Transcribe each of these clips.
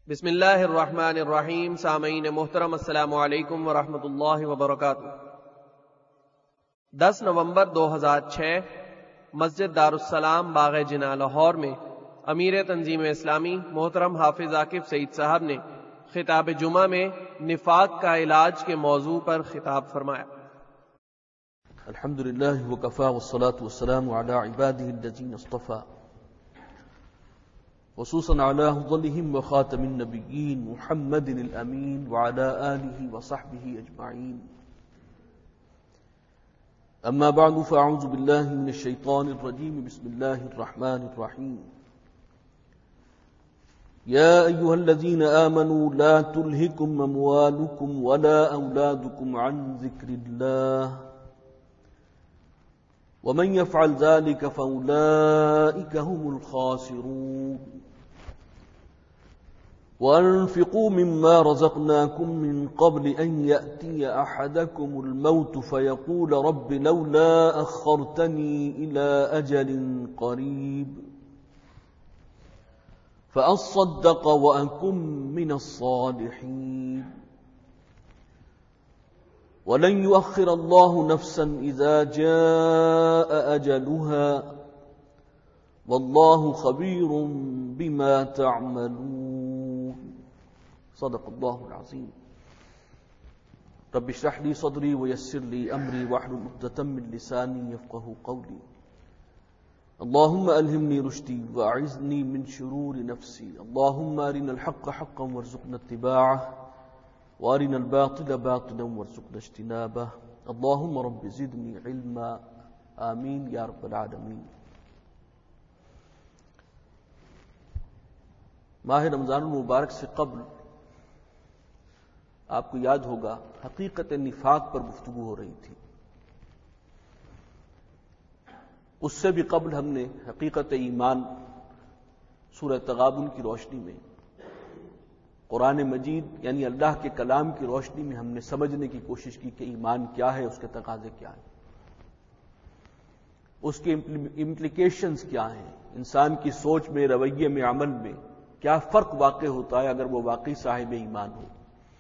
بسم اللہ الرحمن الرحیم. سامعین محترم السلام علیکم ورحمۃ اللہ وبرکاتہ. 10 نومبر 2006 مسجد دارالسلام باغ جناح لاہور میں امیر تنظیم اسلامی محترم حافظ عاکف سعید صاحب نے خطاب جمعہ میں نفاق کا علاج کے موضوع پر خطاب فرمایا. الحمدللہ وکفا والصلاة والسلام علی عباده الذین اصطفى خصوصا على افضلهم وخاتم النبیین محمد الامین وعلى آلہ وصحبہ اجمعین. اما بعد فاعوذ باللہ من الشیطان الرجیم. بسم اللہ الرحمن الرحیم. یا ایہا الذین آمنوا لا تلہکم اموالکم ولا اولادکم عن ذکر اللہ ومن يفعل ذلك فأولئك هم الخاسرون. وأنفقوا مما رزقناكم من قبل أن يأتي أحدكم الموت فيقول رب لولا أخرتني إلى أجل قريب فأصدق وأكن من الصالحين ولن يؤخر الله نفسا إذا جاء أجلها والله خبير بما تعملون. صدق الله العظيم. رب اشرح لي صدري ويسر لي أمري واحلل عقدة من لساني يفقهوا قولي. اللهم ألهمني رشدي وأعذني من شرور نفسي. اللهم أرنا الحق حقا وارزقنا اتباعه وارنا الباطل باطلا وارزقنا اجتنابه. اللهم رب زدني علما. آمین یا رب العالمین. ماہ رمضان المبارک سے قبل آپ کو یاد ہوگا حقیقت نفاق پر گفتگو ہو رہی تھی. اس سے بھی قبل ہم نے حقیقت ایمان سورہ تغابن کی روشنی میں قرآن مجید یعنی اللہ کے کلام کی روشنی میں ہم نے سمجھنے کی کوشش کی کہ ایمان کیا ہے، اس کے تقاضے کیا ہیں، اس کے امپلیکیشنز کیا ہیں، انسان کی سوچ میں، رویے میں، عمل میں کیا فرق واقع ہوتا ہے اگر وہ واقعی صاحب ایمان ہو.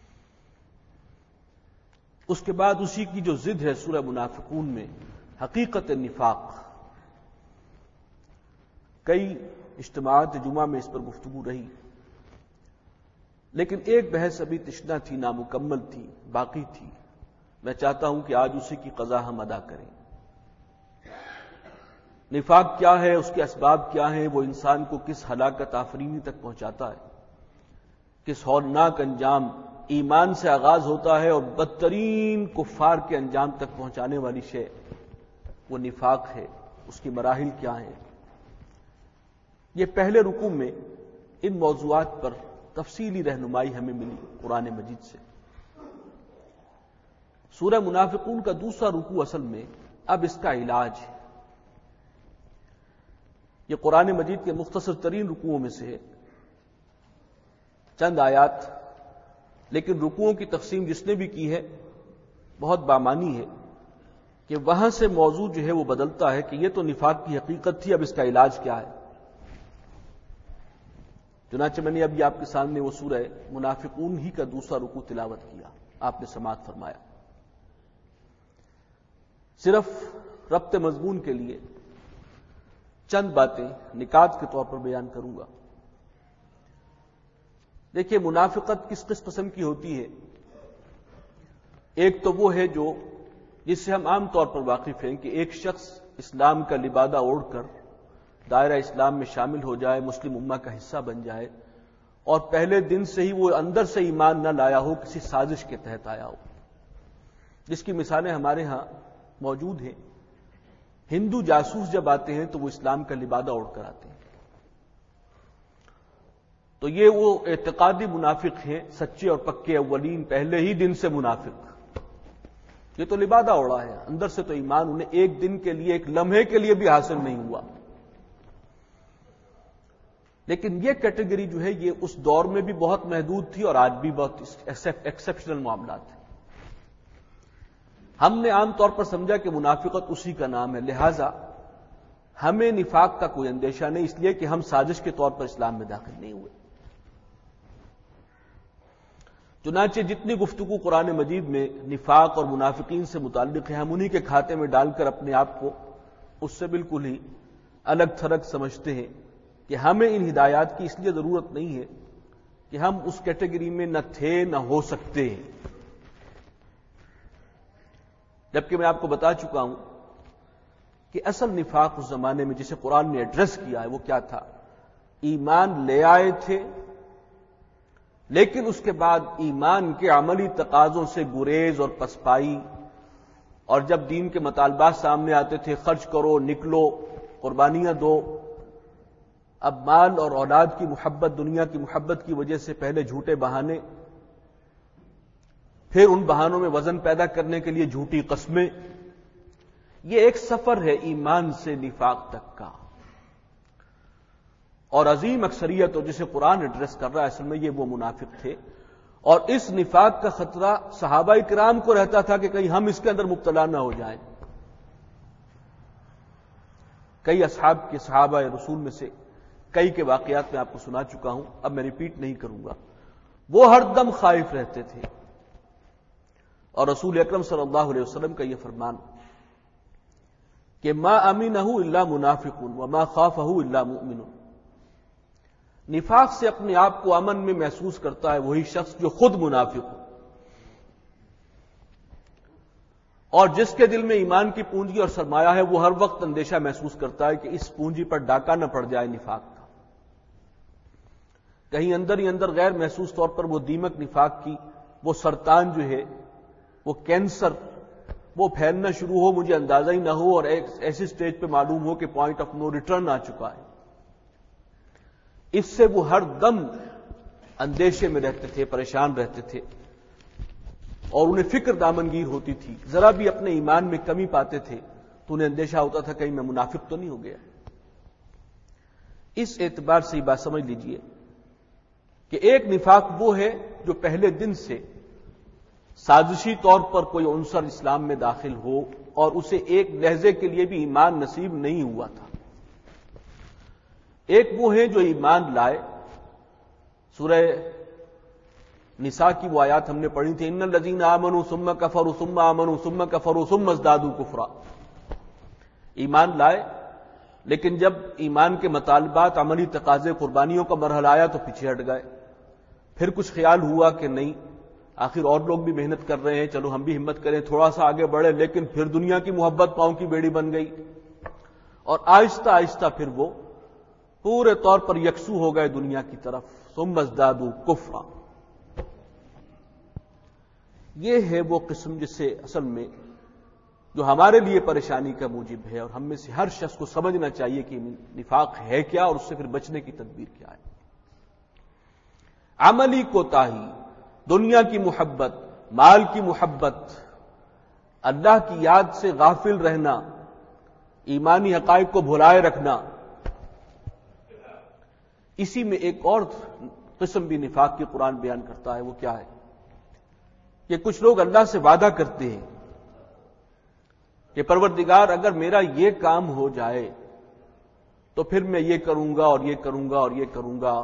اس کے بعد اسی کی جو ضد ہے سورہ منافقون میں حقیقت نفاق. کئی اجتماعات جمعہ میں اس پر گفتگو رہی، لیکن ایک بحث ابھی تشنا تھی، نامکمل تھی، باقی تھی. میں چاہتا ہوں کہ آج اسی کی قضا ہم ادا کریں. نفاق کیا ہے، اس کے اسباب کیا ہیں، وہ انسان کو کس ہلاکت آفرینی تک پہنچاتا ہے، کس ہولناک انجام ایمان سے آغاز ہوتا ہے اور بدترین کفار کے انجام تک پہنچانے والی شے وہ نفاق ہے، اس کی مراحل کیا ہیں. یہ پہلے رکوع میں ان موضوعات پر تفصیلی رہنمائی ہمیں ملی قرآن مجید سے. سورہ منافقون کا دوسرا رکوع اصل میں اب اس کا علاج ہے. یہ قرآن مجید کے مختصر ترین رکوعوں میں سے چند آیات، لیکن رکوعوں کی تقسیم جس نے بھی کی ہے بہت بامانی ہے کہ وہاں سے موضوع جو ہے وہ بدلتا ہے کہ یہ تو نفاق کی حقیقت تھی، اب اس کا علاج کیا ہے. چنانچہ میں نے ابھی آپ کے سامنے وہ سورہ منافقون ہی کا دوسرا رکوع تلاوت کیا، آپ نے سماعت فرمایا. صرف ربط مضمون کے لیے چند باتیں نکات کے طور پر بیان کروں گا. دیکھیے منافقت کس قسم کی ہوتی ہے. ایک تو وہ ہے جو جس سے ہم عام طور پر واقف ہیں کہ ایک شخص اسلام کا لبادہ اوڑھ کر دائرہ اسلام میں شامل ہو جائے، مسلم امہ کا حصہ بن جائے، اور پہلے دن سے ہی وہ اندر سے ایمان نہ لایا ہو، کسی سازش کے تحت آیا ہو، جس کی مثالیں ہمارے ہاں موجود ہیں. ہندو جاسوس جب آتے ہیں تو وہ اسلام کا لبادہ اوڑھ کر آتے ہیں، تو یہ وہ اعتقادی منافق ہیں، سچے اور پکے اولین، پہلے ہی دن سے منافق. یہ تو لبادہ اوڑھا ہے، اندر سے تو ایمان انہیں ایک دن کے لیے، ایک لمحے کے لیے بھی حاصل نہیں ہوا. لیکن یہ کیٹیگری جو ہے یہ اس دور میں بھی بہت محدود تھی اور آج بھی بہت ایکسیپشنل معاملات ہیں. ہم نے عام طور پر سمجھا کہ منافقت اسی کا نام ہے، لہذا ہمیں نفاق کا کوئی اندیشہ نہیں، اس لیے کہ ہم سازش کے طور پر اسلام میں داخل نہیں ہوئے. چنانچہ جتنی گفتگو قرآن مجید میں نفاق اور منافقین سے متعلق ہے، ہم انہی کے کھاتے میں ڈال کر اپنے آپ کو اس سے بالکل ہی الگ تھلگ سمجھتے ہیں کہ ہمیں ان ہدایات کی اس لیے ضرورت نہیں ہے کہ ہم اس کیٹیگری میں نہ تھے نہ ہو سکتے ہیں، جبکہ میں آپ کو بتا چکا ہوں کہ اصل نفاق اس زمانے میں جسے قرآن نے ایڈریس کیا ہے وہ کیا تھا؟ ایمان لے آئے تھے لیکن اس کے بعد ایمان کے عملی تقاضوں سے گریز اور پسپائی، اور جب دین کے مطالبات سامنے آتے تھے، خرچ کرو، نکلو، قربانیاں دو، اب مال اور اولاد کی محبت، دنیا کی محبت کی وجہ سے پہلے جھوٹے بہانے، پھر ان بہانوں میں وزن پیدا کرنے کے لیے جھوٹی قسمیں. یہ ایک سفر ہے ایمان سے نفاق تک کا، اور عظیم اکثریت اور جسے قرآن ایڈریس کر رہا ہے اصل میں یہ وہ منافق تھے، اور اس نفاق کا خطرہ صحابہ کرام کو رہتا تھا کہ کہیں ہم اس کے اندر مبتلا نہ ہو جائیں. کئی اصحاب کے صحابہ رسول میں سے کئی کے واقعات میں آپ کو سنا چکا ہوں، اب میں ریپیٹ نہیں کروں گا. وہ ہر دم خائف رہتے تھے، اور رسول اکرم صلی اللہ علیہ وسلم کا یہ فرمان کہ ما امنہ الا منافق وما خافہ الا مؤمن، نفاق سے اپنے آپ کو امن میں محسوس کرتا ہے وہی شخص جو خود منافق ہو، اور جس کے دل میں ایمان کی پونجی اور سرمایہ ہے وہ ہر وقت اندیشہ محسوس کرتا ہے کہ اس پونجی پر ڈاکہ نہ پڑ جائے نفاق کا. کہیں اندر ہی اندر غیر محسوس طور پر وہ دیمک نفاق کی، وہ سرطان جو ہے، وہ کینسر، وہ پھیلنا شروع ہو، مجھے اندازہ ہی نہ ہو، اور ایک ایسی سٹیج پہ معلوم ہو کہ پوائنٹ آف نو ریٹرن آ چکا ہے. اس سے وہ ہر دم اندیشے میں رہتے تھے، پریشان رہتے تھے، اور انہیں فکر دامنگیر ہوتی تھی. ذرا بھی اپنے ایمان میں کمی پاتے تھے تو انہیں اندیشہ ہوتا تھا کہیں میں منافق تو نہیں ہو گیا. اس اعتبار سے یہ بات سمجھ لیجئے کہ ایک نفاق وہ ہے جو پہلے دن سے سازشی طور پر کوئی عنصر اسلام میں داخل ہو اور اسے ایک لہجے کے لیے بھی ایمان نصیب نہیں ہوا تھا. ایک وہ ہے جو ایمان لائے. سورہ نساء کی وہ آیات ہم نے پڑھی تھی، ان الذین آمنوا ثم کفروا ثم آمنوا ثم کفروا ثم ازدادوا کفرا. ایمان لائے لیکن جب ایمان کے مطالبات، عملی تقاضے، قربانیوں کا مرحلہ آیا تو پیچھے ہٹ گئے. پھر کچھ خیال ہوا کہ نہیں، آخر اور لوگ بھی محنت کر رہے ہیں، چلو ہم بھی ہمت کریں، تھوڑا سا آگے بڑھے. لیکن پھر دنیا کی محبت پاؤں کی بیڑی بن گئی، اور آہستہ آہستہ پھر وہ پورے طور پر یکسو ہو گئے دنیا کی طرف. ثم ازدادوا کفرا. یہ ہے وہ قسم جس سے اصل میں جو ہمارے لیے پریشانی کا موجب ہے، اور ہم میں سے ہر شخص کو سمجھنا چاہیے کہ نفاق ہے کیا اور اس سے پھر بچنے کی تدبیر کیا ہے. عملی کوتاہی، دنیا کی محبت، مال کی محبت، اللہ کی یاد سے غافل رہنا، ایمانی حقائق کو بھلائے رکھنا. اسی میں ایک اور قسم بھی نفاق کی قرآن بیان کرتا ہے. وہ کیا ہے کہ کچھ لوگ اللہ سے وعدہ کرتے ہیں کہ پروردگار اگر میرا یہ کام ہو جائے تو پھر میں یہ کروں گا اور یہ کروں گا اور یہ کروں گا.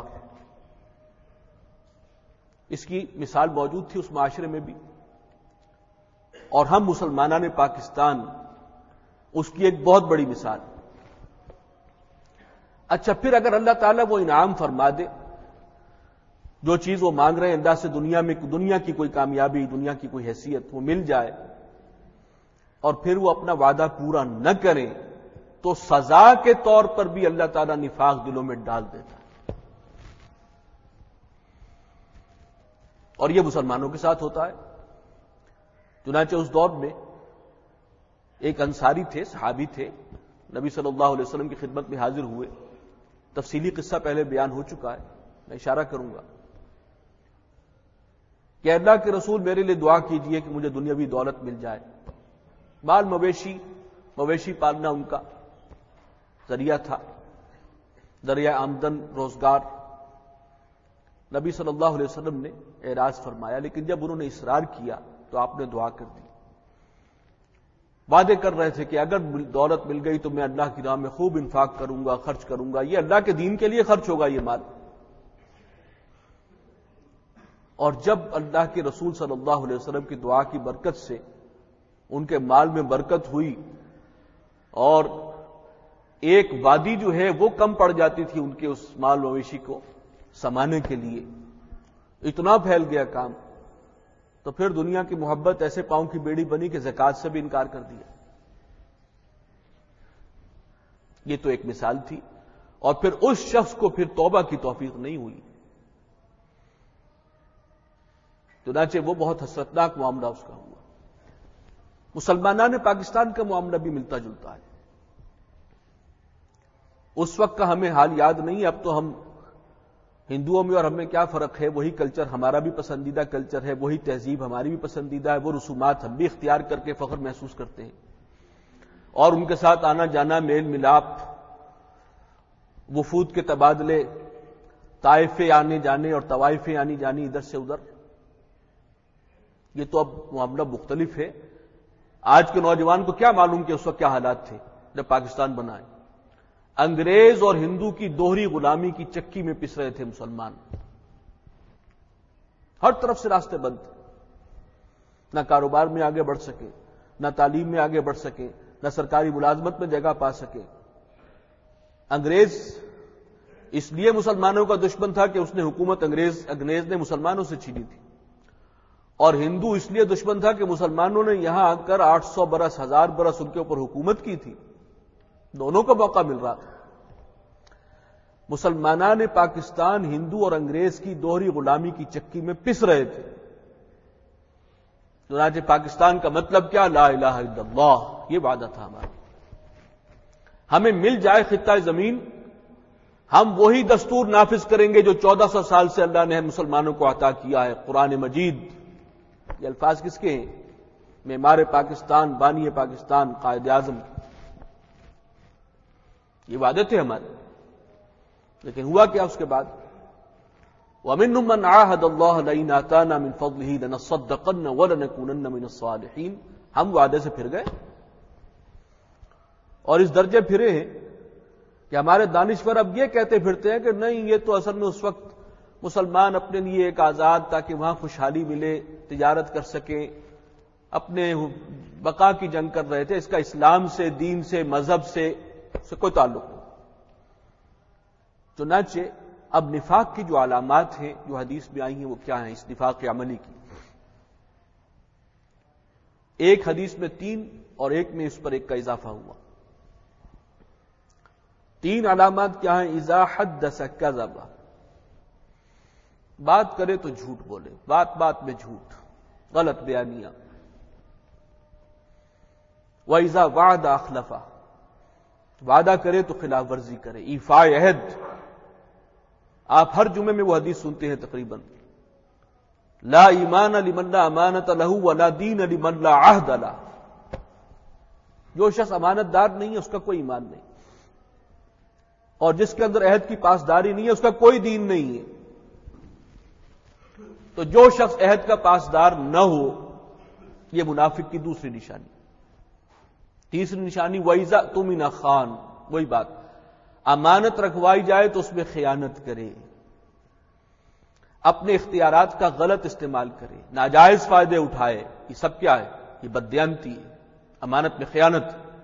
اس کی مثال موجود تھی اس معاشرے میں بھی، اور ہم مسلمانان پاکستان اس کی ایک بہت بڑی مثال. اچھا، پھر اگر اللہ تعالیٰ وہ انعام فرما دے، جو چیز وہ مانگ رہے ہیں اللہ سے، دنیا کی کوئی کامیابی، دنیا کی کوئی حیثیت وہ مل جائے، اور پھر وہ اپنا وعدہ پورا نہ کریں، تو سزا کے طور پر بھی اللہ تعالیٰ نفاق دلوں میں ڈال دیتا ہے. اور یہ مسلمانوں کے ساتھ ہوتا ہے. چنانچہ اس دور میں ایک انصاری تھے، صحابی تھے، نبی صلی اللہ علیہ وسلم کی خدمت میں حاضر ہوئے. تفصیلی قصہ پہلے بیان ہو چکا ہے، میں اشارہ کروں گا کہ اللہ کے رسول میرے لیے دعا کیجئے کہ مجھے دنیاوی دولت مل جائے. مال مویشی پالنا ان کا ذریعہ تھا، ذریعہ آمدن، روزگار. نبی صلی اللہ علیہ وسلم نے اعراض فرمایا، لیکن جب انہوں نے اصرار کیا تو آپ نے دعا کر دی. وعدے کر رہے تھے کہ اگر دولت مل گئی تو میں اللہ کی راہ میں خوب انفاق کروں گا، خرچ کروں گا، یہ اللہ کے دین کے لیے خرچ ہوگا یہ مال. اور جب اللہ کے رسول صلی اللہ علیہ وسلم کی دعا کی برکت سے ان کے مال میں برکت ہوئی اور ایک وادی جو ہے وہ کم پڑ جاتی تھی ان کے اس مال مویشی کو سمانے کے لیے، اتنا پھیل گیا کام، تو پھر دنیا کی محبت ایسے پاؤں کی بیڑی بنی کہ زکات سے بھی انکار کر دیا۔ یہ تو ایک مثال تھی، اور پھر اس شخص کو پھر توبہ کی توفیق نہیں ہوئی، چنانچہ وہ بہت حسرتناک معاملہ اس کا ہوا۔ مسلمانان پاکستان کا معاملہ بھی ملتا جلتا ہے۔ اس وقت کا ہمیں حال یاد نہیں، اب تو ہم ہندوؤں میں اور ہم میں کیا فرق ہے، وہی کلچر ہمارا بھی پسندیدہ کلچر ہے، وہی تہذیب ہماری بھی پسندیدہ ہے، وہ رسومات ہم بھی اختیار کر کے فخر محسوس کرتے ہیں، اور ان کے ساتھ آنا جانا، میل ملاپ، وفود کے تبادلے، طائفے آنے جانے اور طوائفیں آنی جانی ادھر سے ادھر، یہ تو اب معاملہ مختلف ہے۔ آج کے نوجوان کو کیا معلوم کہ اس وقت کیا حالات تھے جب پاکستان بنا ہے۔ انگریز اور ہندو کی دوہری غلامی کی چکی میں پس رہے تھے مسلمان، ہر طرف سے راستے بند، نہ کاروبار میں آگے بڑھ سکے، نہ تعلیم میں آگے بڑھ سکے، نہ سرکاری ملازمت میں جگہ پا سکے۔ انگریز اس لیے مسلمانوں کا دشمن تھا کہ اس نے حکومت انگریز نے مسلمانوں سے چھینی تھی، اور ہندو اس لیے دشمن تھا کہ مسلمانوں نے یہاں آ کر 800 برس 1000 برس ان کے اوپر حکومت کی تھی، دونوں کو موقع مل رہا تھا۔ مسلمانان پاکستان ہندو اور انگریز کی دوہری غلامی کی چکی میں پس رہے تھے۔ چنانچہ پاکستان کا مطلب کیا؟ لا الہ الا اللہ، یہ وعدہ تھا ہمارا۔ ہمیں مل جائے خطہ زمین، ہم وہی دستور نافذ کریں گے جو 1400 سال سے اللہ نے مسلمانوں کو عطا کیا ہے۔ قرآن مجید، یہ الفاظ کس کے ہیں؟ معمار پاکستان، بانی پاکستان، قائد اعظم، یہ وعدے تھے ہمارے۔ لیکن ہوا کیا اس کے بعد؟ وَمِنْهُمْ مَنْ عَاهَدَ اللَّهَ لَئِنْ آتَانَا مِنْ فَضْلِهِ لَنَصَّدَّقَنَّ وَلَنَكُونَنَّ مِنَ الصَّالِحِينَ، ہم وعدے سے پھر گئے، اور اس درجے پھرے ہیں کہ ہمارے دانشور اب یہ کہتے پھرتے ہیں کہ نہیں، یہ تو اصل میں اس وقت مسلمان اپنے لیے ایک آزاد، تاکہ وہاں خوشحالی ملے، تجارت کر سکیں، اپنے بقا کی جنگ کر رہے تھے، اس کا اسلام سے، دین سے، مذہب سے کوئی تعلق نہیں۔ چنانچہ اب نفاق کی جو علامات ہیں جو حدیث میں آئی ہیں وہ کیا ہیں اس نفاق عملی کی؟ ایک حدیث میں 3 اور ایک میں اس پر ایک کا اضافہ ہوا۔ 3 علامات کیا ہیں؟ اذا حدث کذب، بات کرے تو جھوٹ بولے، بات بات میں جھوٹ، غلط بیانیاں۔ وَإِذَا وَعَدَ أَخْلَفَ، وعدہ کرے تو خلاف ورزی کرے، ایفاء عہد۔ آپ ہر جمعے میں وہ حدیث سنتے ہیں تقریباً، لا ایمان لمن لا امانت لہ ولا دین لمن لا عہد لہ، جو شخص امانت دار نہیں ہے اس کا کوئی ایمان نہیں، اور جس کے اندر عہد کی پاسداری نہیں ہے اس کا کوئی دین نہیں ہے۔ تو جو شخص عہد کا پاسدار نہ ہو، یہ منافق کی دوسری نشانی۔ تیسری نشانی وَإِذَا اؤْتُمِنَ خَانَ، وہی بات، امانت رکھوائی جائے تو اس میں خیانت کرے، اپنے اختیارات کا غلط استعمال کرے، ناجائز فائدے اٹھائے، یہ سب کیا ہے؟ یہ بددیانتی ہے، امانت میں خیانت۔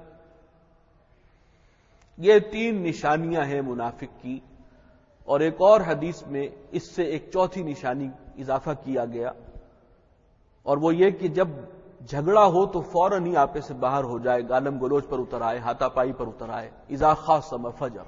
یہ 3 نشانیاں ہیں منافق کی، اور ایک اور حدیث میں اس سے ایک چوتھی نشانی اضافہ کیا گیا، اور وہ یہ کہ جب جھگڑا ہو تو فوراً ہی آپے سے باہر ہو جائے، گالم گلوچ پر اتر آئے، ہاتھا پائی پر اتر آئے، اذا خاصم فجر۔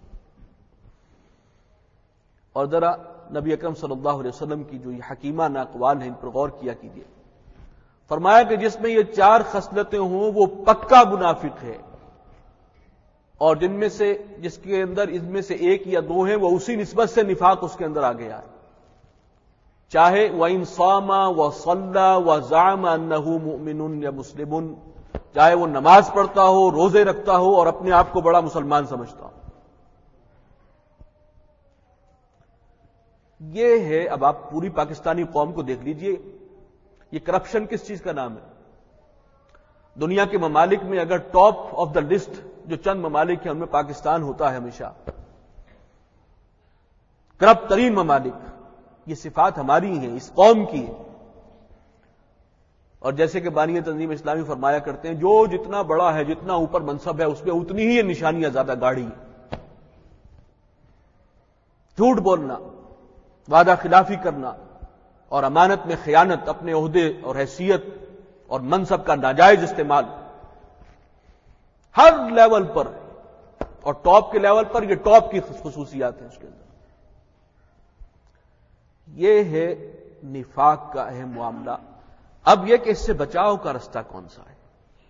اور ذرا نبی اکرم صلی اللہ علیہ وسلم کی جو یہ حکیمانہ اقوال ہیں ان پر غور کیا کیجیے۔ فرمایا کہ جس میں یہ 4 خصلتیں ہوں وہ پکا منافق ہے، اور جس کے اندر ان میں سے 1 یا 2 ہیں وہ اسی نسبت سے نفاق اس کے اندر آ گیا ہے، چاہے وَإِن صَامَ وَصَلَّى وَزَعَمَ أَنَّهُ مُؤْمِنٌ یا مسلم، چاہے وہ نماز پڑھتا ہو، روزے رکھتا ہو اور اپنے آپ کو بڑا مسلمان سمجھتا ہو۔ یہ ہے، اب آپ پوری پاکستانی قوم کو دیکھ لیجئے، یہ کرپشن کس چیز کا نام ہے؟ دنیا کے ممالک میں اگر ٹاپ آف دا لسٹ جو چند ممالک ہیں ان میں پاکستان ہوتا ہے ہمیشہ، کرپٹ ترین ممالک، یہ صفات ہماری ہیں، اس قوم کی ہیں. اور جیسے کہ بانی تنظیم اسلامی فرمایا کرتے ہیں، جو جتنا بڑا ہے، جتنا اوپر منصب ہے، اس پہ اتنی ہی یہ نشانیاں زیادہ گاڑی ہیں. جھوٹ بولنا، وعدہ خلافی کرنا اور امانت میں خیانت، اپنے عہدے اور حیثیت اور منصب کا ناجائز استعمال ہر لیول پر، اور ٹاپ کے لیول پر یہ ٹاپ کی خصوصیات ہیں اس کے اندر. یہ ہے نفاق کا اہم معاملہ. اب یہ کہ اس سے بچاؤ کا رستہ کون سا ہے؟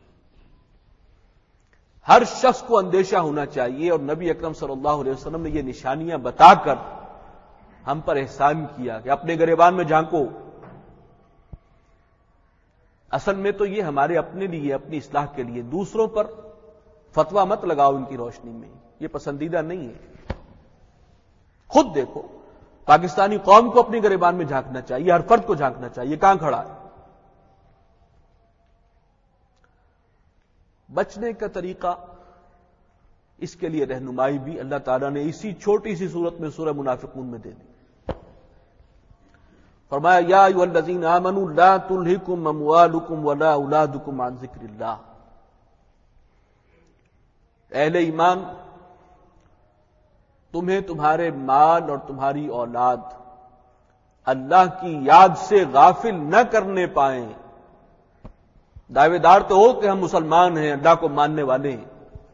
ہر شخص کو اندیشہ ہونا چاہیے، اور نبی اکرم صلی اللہ علیہ وسلم نے یہ نشانیاں بتا کر ہم پر احسان کیا کہ اپنے گریبان میں جھانکو. اصل میں تو یہ ہمارے اپنے لیے، اپنی اصلاح کے لیے. دوسروں پر فتویٰ مت لگاؤ ان کی روشنی میں، یہ پسندیدہ نہیں ہے. خود دیکھو، پاکستانی قوم کو اپنی گریبان میں جھانکنا چاہیے، ہر فرد کو جھانکنا چاہیے کہاں کھڑا ہے. بچنے کا طریقہ، اس کے لیے رہنمائی بھی اللہ تعالیٰ نے اسی چھوٹی سی صورت میں سورہ منافقون میں دے دی. فرمایا یا ایھا الذین آمنوا لا تلہکم اموالکم ولا اولادکم عن ذکر اللہ. اہل ایمان، تمہیں تمہارے مال اور تمہاری اولاد اللہ کی یاد سے غافل نہ کرنے پائیں. دعوے دار تو ہو کہ ہم مسلمان ہیں، اللہ کو ماننے والے ہیں،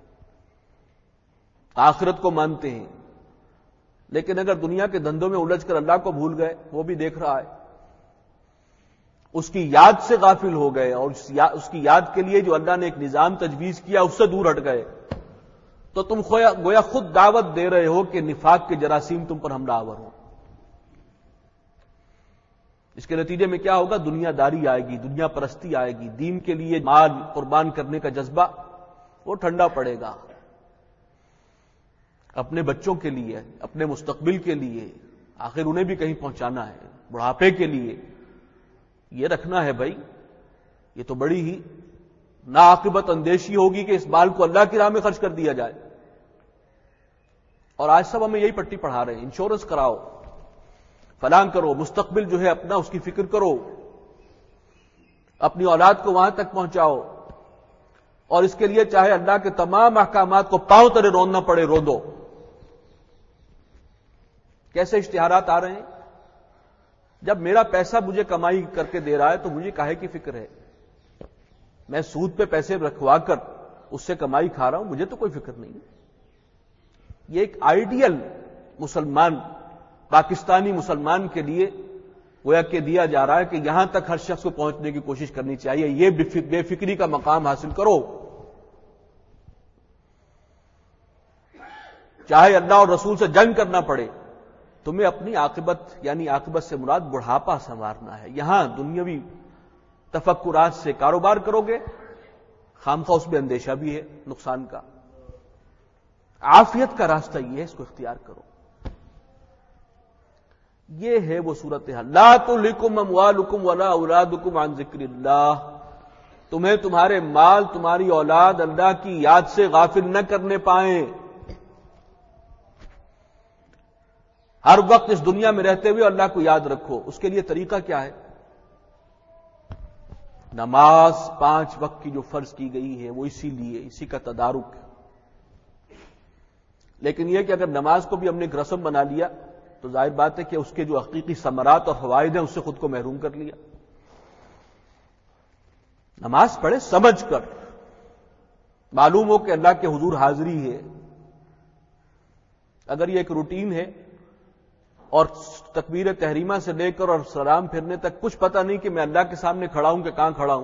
آخرت کو مانتے ہیں، لیکن اگر دنیا کے دھندوں میں الجھ کر اللہ کو بھول گئے، وہ بھی دیکھ رہا ہے، اس کی یاد سے غافل ہو گئے، اور اس کی یاد کے لیے جو اللہ نے ایک نظام تجویز کیا اس سے دور ہٹ گئے، تو تم گویا خود دعوت دے رہے ہو کہ نفاق کے جراثیم تم پر حملہ آور ہو. اس کے نتیجے میں کیا ہوگا؟ دنیا داری آئے گی، دنیا پرستی آئے گی، دین کے لیے مال قربان کرنے کا جذبہ وہ ٹھنڈا پڑے گا. اپنے بچوں کے لیے، اپنے مستقبل کے لیے، آخر انہیں بھی کہیں پہنچانا ہے، بڑھاپے کے لیے یہ رکھنا ہے. بھائی یہ تو بڑی ہی ناعاقبت اندیشی ہوگی کہ اس مال کو اللہ کی راہ میں خرچ کر دیا جائے. اور آج سب ہمیں یہی پٹی پڑھا رہے ہیں، انشورنس کراؤ، فلاں کرو، مستقبل جو ہے اپنا اس کی فکر کرو، اپنی اولاد کو وہاں تک پہنچاؤ، اور اس کے لیے چاہے اللہ کے تمام احکامات کو پاؤں تلے روندنا پڑے، رو دو. کیسے اشتہارات آ رہے ہیں؟ جب میرا پیسہ مجھے کمائی کر کے دے رہا ہے تو مجھے کاہے کی فکر ہے؟ میں سود پہ پیسے رکھوا کر اس سے کمائی کھا رہا ہوں، مجھے تو کوئی فکر نہیں. یہ ایک آئیڈیل مسلمان، پاکستانی مسلمان کے لیے گویا کہ دیا جا رہا ہے کہ یہاں تک ہر شخص کو پہنچنے کی کوشش کرنی چاہیے. یہ بے فکری کا مقام حاصل کرو، چاہے اللہ اور رسول سے جنگ کرنا پڑے. تمہیں اپنی عاقبت، یعنی عاقبت سے مراد بڑھاپا سنوارنا ہے. یہاں دنیاوی تفکرات سے کاروبار کرو گے، خامخواہ اس میں اندیشہ بھی ہے نقصان کا. عافیت کا راستہ یہ ہے، اس کو اختیار کرو. یہ ہے وہ صورتحال. لا تلہکم اموالکم ولا اولادکم عن ذکر اللہ. تمہیں تمہارے مال، تمہاری اولاد اللہ کی یاد سے غافل نہ کرنے پائیں. ہر وقت اس دنیا میں رہتے ہوئے اللہ کو یاد رکھو. اس کے لیے طریقہ کیا ہے؟ نماز 5 وقت کی جو فرض کی گئی ہے وہ اسی لیے، اسی کا تدارک ہے. لیکن یہ کہ اگر نماز کو بھی ہم نے ایک رسم بنا لیا تو ظاہر بات ہے کہ اس کے جو حقیقی ثمرات اور فوائد ہیں اس سے خود کو محروم کر لیا. نماز پڑھے سمجھ کر، معلوم ہو کہ اللہ کے حضور حاضری ہے. اگر یہ ایک روٹین ہے اور تکبیر تحریمہ سے لے کر اور سلام پھرنے تک کچھ پتہ نہیں کہ میں اللہ کے سامنے کھڑا ہوں کہ کہاں کھڑا ہوں،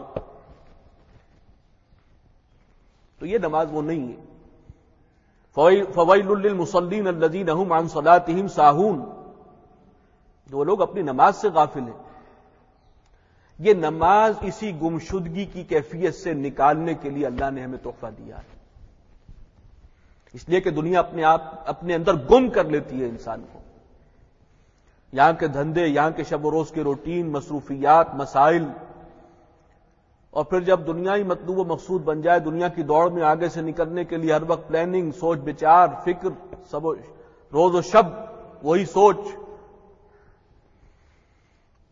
تو یہ نماز وہ نہیں ہے. فویل للمصلین الذین هم عن صلاتهم ساہون. وہ لوگ اپنی نماز سے غافل ہیں. یہ نماز اسی گمشدگی کی کیفیت سے نکالنے کے لیے اللہ نے ہمیں تحفہ دیا ہے. اس لیے کہ دنیا اپنے اندر گم کر لیتی ہے انسان کو. یہاں کے دھندے، یہاں کے شب و روز کے روٹین، مصروفیات، مسائل، اور پھر جب دنیا ہی مطلوب و مقصود بن جائے، دنیا کی دوڑ میں آگے سے نکلنے کے لیے ہر وقت پلاننگ، سوچ بچار، فکر، روز و شب وہی سوچ.